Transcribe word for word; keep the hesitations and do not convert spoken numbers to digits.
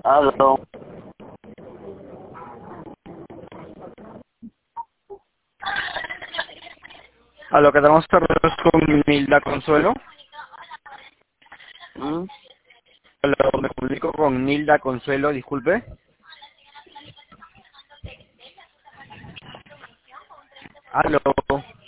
Aló. A lo que tenemos tardes con Nilda Consuelo. ¿Mm? Aló, me comunico con Nilda Consuelo, disculpe. Aló.